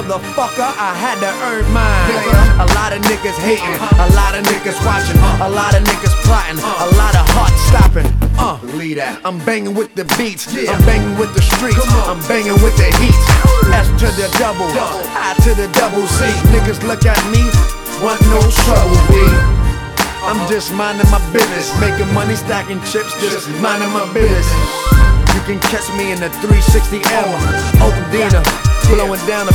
motherfucker, I had to earn mine. A lot of niggas hating, a lot of niggas watching, a lot of niggas plotting, a lot of heart stopping. Believe that. I'm banging with the beats, I'm banging with the streets, I'm banging with the heat. S to the double, I to the double C. Niggas look at me, want no trouble, B. I'm just minding my business, making money, stacking chips, just minding my business. You can catch me in the 360 L, Oakdina, blowing down the